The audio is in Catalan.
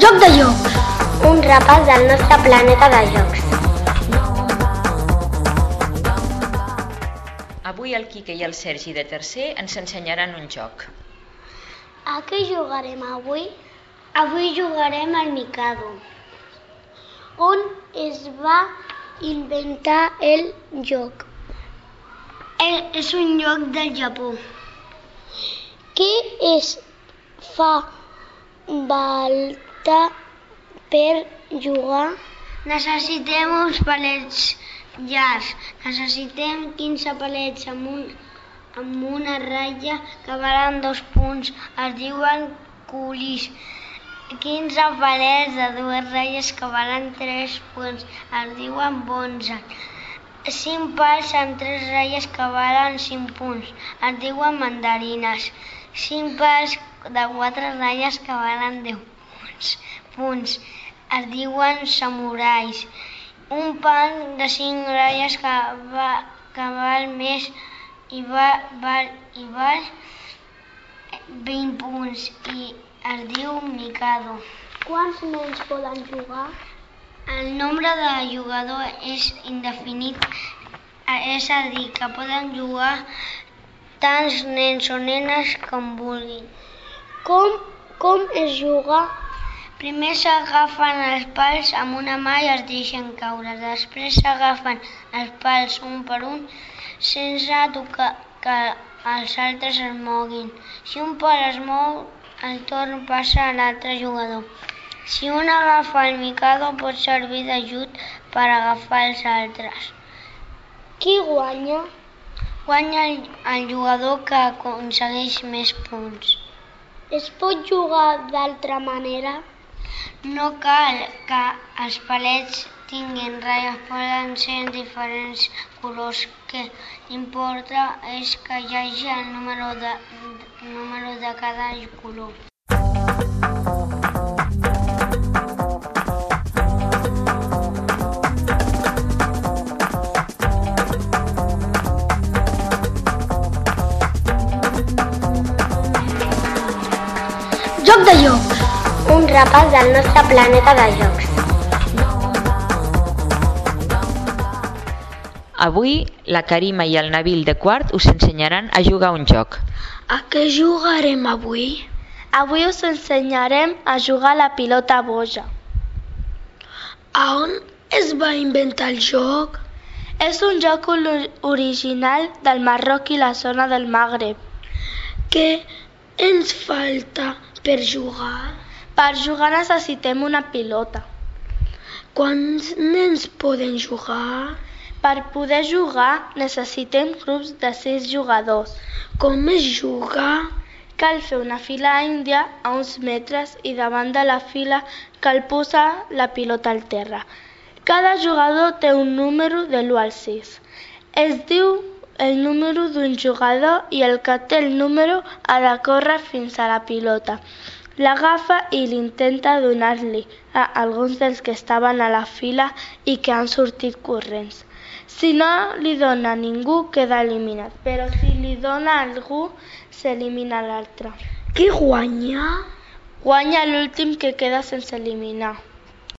Joc de jocs. Un repàs del nostre planeta de jocs. Avui el Quique i el Sergi de tercer ens ensenyaran un joc. A què jugarem avui? Avui jugarem al Mikado. On es va inventar el joc? És un joc del Japó. Què es fa falta per jugar? Necessitem uns palets llargs. Necessitem 15 palets amb una ratlla que valen 2 punts. Es diuen culis. 15 palets de 2 ratlles que valen 3 punts. Es diuen bonzes. 5 pals amb 3 ratlles que valen 5 punts. Es diuen mandarines. 5 pals de 4 ratlles que valen 10 punts. Es diuen samurais. Un pal de 5 ratlles que val més i val 20 punts i es diu Mikado. Quants nens poden jugar? El nombre de jugadors és indefinit, és a dir, que poden jugar tants nens o nenes com vulguin. Com es juga? Primer s'agafen els pals amb una mà i es deixen caure. Després s'agafen els pals un per un sense tocar que els altres es moguin. Si un pal es mou, el torn passa a l'altre jugador. Si un agafa el Mikado, pot servir d'ajut per agafar els altres. Qui guanya? Guanya el jugador que aconsegueix més punts. Es pot jugar d'altra manera? No cal que els palets tinguin ratlles, poden ser diferents colors. Que l'importa és que hi hagi el número de cada color. Joc de jocs. Un repàs del nostre planeta de jocs. Avui la Karima i el Nabil de quart us ensenyaran a jugar un joc. A què jugarem avui? Avui us ensenyarem a jugar a la pilota boja. A on es va inventar el joc? És un joc original del Marroc i la zona del Magreb. Què ens falta per jugar? Per jugar necessitem una pilota. Quants nens poden jugar? Per poder jugar necessitem grups de 6 jugadors. Com es juga? Cal fer una fila índia a uns metres i davant de la fila cal posar la pilota al terra. Cada jugador té un número de l'1 al 6. Es diu el número d'un jugador i el que té el número ha de córrer fins a la pilota. L'agafa i l'intenta donar-li a alguns dels que estaven a la fila i que han sortit corrents. Si no li dona a ningú, queda eliminat, però si li dona a algú, s'elimina l'altre. Qui guanya? Guanya l'últim que queda sense eliminar.